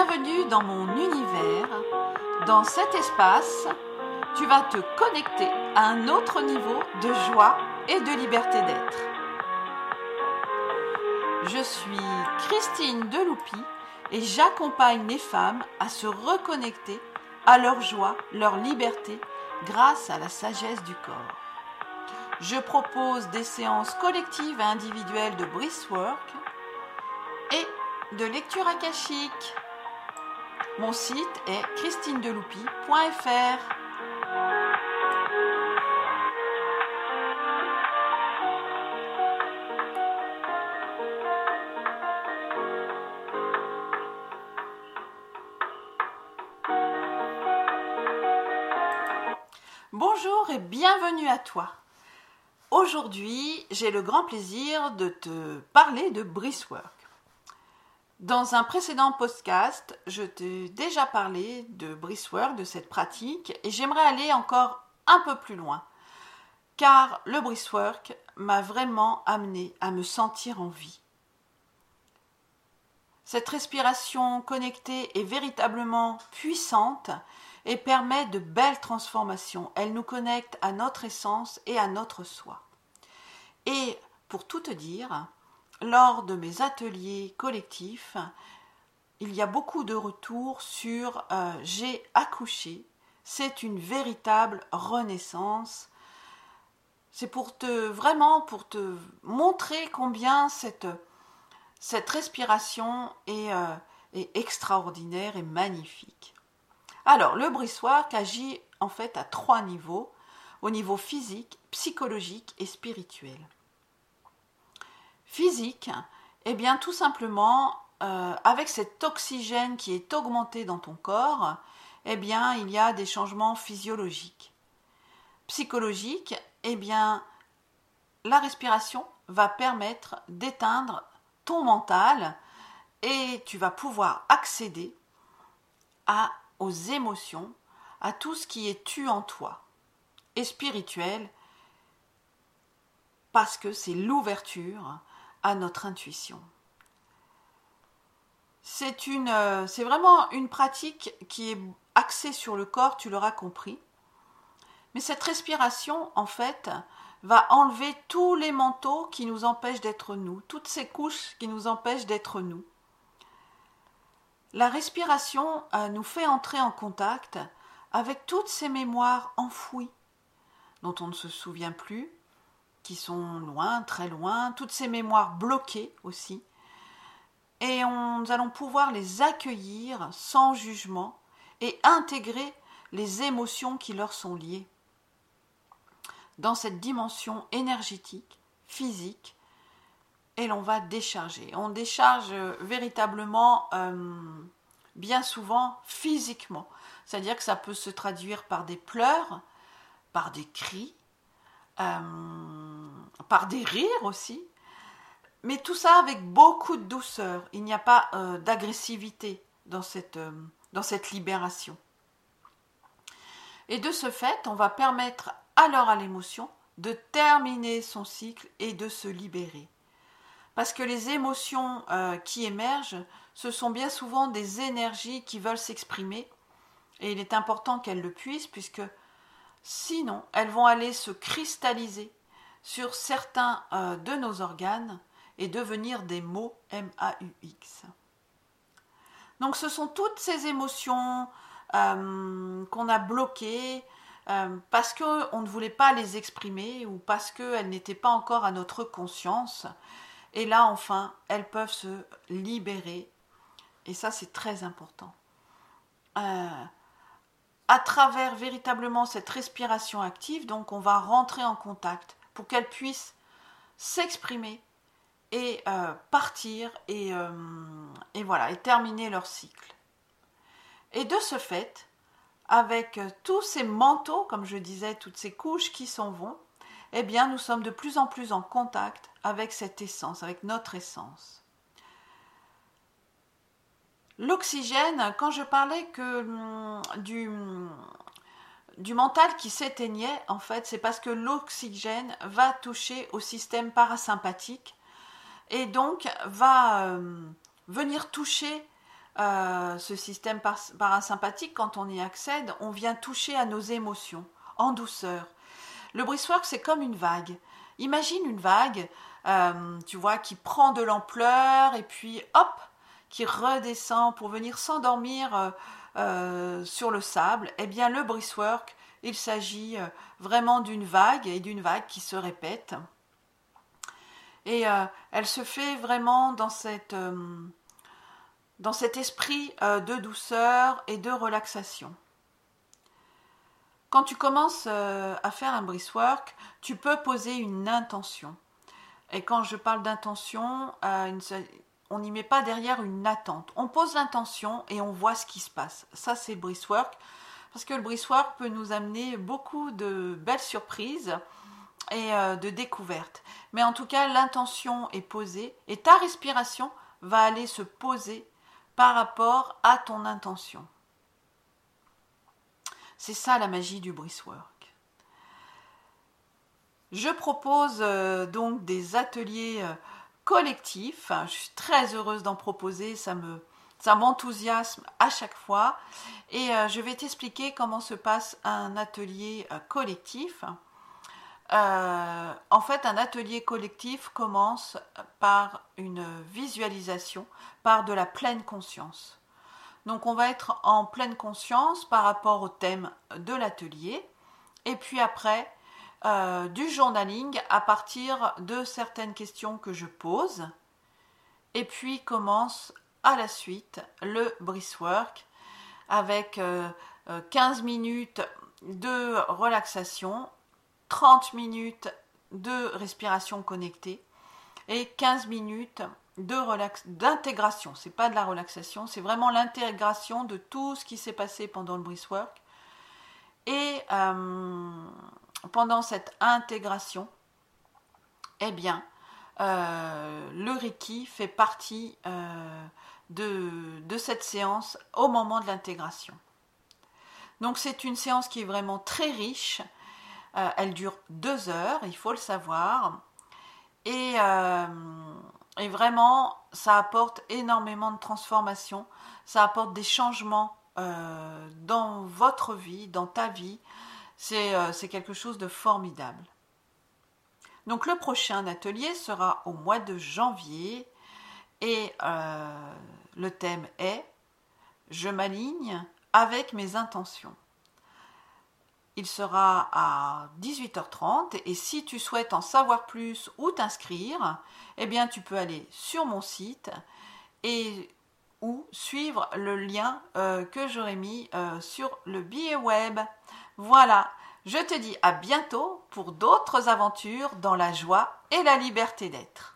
Bienvenue dans mon univers. Dans cet espace, tu vas te connecter à un autre niveau de joie et de liberté d'être. Je suis Christine Deloupi et j'accompagne les femmes à se reconnecter à leur joie, leur liberté grâce à la sagesse du corps. Je propose des séances collectives et individuelles de breathwork et de lecture akashique. Mon site est christinedeloupi.fr. Bonjour et bienvenue à toi. Aujourd'hui, j'ai le grand plaisir de te parler de breathwork. Dans un précédent podcast, je t'ai déjà parlé de breathwork, de cette pratique, et j'aimerais aller encore un peu plus loin, car le breathwork m'a vraiment amené à me sentir en vie. Cette respiration connectée est véritablement puissante et permet de belles transformations. Elle nous connecte à notre essence et à notre soi. Et pour tout te dire, lors de mes ateliers collectifs, il y a beaucoup de retours sur j'ai accouché. C'est une véritable renaissance. C'est pour te montrer combien cette respiration est extraordinaire et magnifique. Alors, le breathwork agit en fait à 3 niveaux, au niveau physique, psychologique et spirituel. Physique, eh bien tout simplement, avec cet oxygène qui est augmenté dans ton corps, eh bien il y a des changements physiologiques. Psychologique, eh bien la respiration va permettre d'éteindre ton mental et tu vas pouvoir accéder aux émotions, à tout ce qui est tu en toi. Et spirituel, parce que c'est l'ouverture à notre intuition. C'est vraiment une pratique qui est axée sur le corps, tu l'auras compris. Mais cette respiration, en fait, va enlever tous les manteaux qui nous empêchent d'être nous, toutes ces couches qui nous empêchent d'être nous. La respiration nous fait entrer en contact avec toutes ces mémoires enfouies, dont on ne se souvient plus, qui sont loin, très loin, toutes ces mémoires bloquées aussi. Et nous allons pouvoir les accueillir sans jugement et intégrer les émotions qui leur sont liées. Dans cette dimension énergétique, physique, et l'on va décharger. On décharge véritablement, bien souvent, physiquement. C'est-à-dire que ça peut se traduire par des pleurs, par des cris, par des rires aussi, mais tout ça avec beaucoup de douceur. Il n'y a pas d'agressivité dans cette libération. Et de ce fait, on va permettre alors à l'émotion de terminer son cycle et de se libérer. Parce que les émotions qui émergent, ce sont bien souvent des énergies qui veulent s'exprimer, et il est important qu'elles le puissent, puisque sinon, elles vont aller se cristalliser sur certains de nos organes et devenir des mots M-A-U-X. Donc ce sont toutes ces émotions qu'on a bloquées parce qu'on ne voulait pas les exprimer ou parce qu'elles n'étaient pas encore à notre conscience. Et là, enfin, elles peuvent se libérer. Et ça, c'est très important. À travers véritablement cette respiration active, donc on va rentrer en contact pour qu'elle puisse s'exprimer et partir et voilà, et terminer leur cycle. Et de ce fait, avec tous ces manteaux, comme je disais, toutes ces couches qui s'en vont, eh bien nous sommes de plus en plus en contact avec cette essence, avec notre essence. L'oxygène, quand je parlais du mental qui s'éteignait, en fait, c'est parce que l'oxygène va toucher au système parasympathique et donc va venir toucher ce système parasympathique, quand on y accède, on vient toucher à nos émotions en douceur. Le breathwork, c'est comme une vague. Imagine une vague, tu vois, qui prend de l'ampleur et puis hop, qui redescend pour venir s'endormir sur le sable. Eh bien, le breathwork, il s'agit vraiment d'une vague et d'une vague qui se répète. Et elle se fait vraiment dans cet esprit de douceur et de relaxation. Quand tu commences à faire un breathwork, tu peux poser une intention. Et quand je parle d'intention, on n'y met pas derrière une attente. On pose l'intention et on voit ce qui se passe. Ça, c'est le breathwork. Parce que le breathwork peut nous amener beaucoup de belles surprises et de découvertes. Mais en tout cas, l'intention est posée et ta respiration va aller se poser par rapport à ton intention. C'est ça la magie du breathwork. Je propose donc des ateliers collectifs. Je suis très heureuse d'en proposer, ça m'enthousiasme à chaque fois. Et je vais t'expliquer comment se passe un atelier collectif. En fait, un atelier collectif commence par une visualisation, par de la pleine conscience. Donc on va être en pleine conscience par rapport au thème de l'atelier et puis après du journaling à partir de certaines questions que je pose et puis commence à la suite le breathwork avec 15 minutes de relaxation, 30 minutes de respiration connectée et 15 minutes d'intégration. C'est pas de la relaxation, c'est vraiment l'intégration de tout ce qui s'est passé pendant le breathwork. Et pendant cette intégration, eh bien, le Reiki fait partie de cette séance au moment de l'intégration. Donc c'est une séance qui est vraiment très riche. Elle dure 2 heures, il faut le savoir. Et vraiment, ça apporte énormément de transformation, ça apporte des changements dans votre vie, dans ta vie. C'est quelque chose de formidable. Donc le prochain atelier sera au mois de janvier et le thème est « Je m'aligne avec mes intentions ». Il sera à 18h30 et si tu souhaites en savoir plus ou t'inscrire, eh bien tu peux aller sur mon site ou suivre le lien que j'aurai mis sur le billet web. Voilà, je te dis à bientôt pour d'autres aventures dans la joie et la liberté d'être.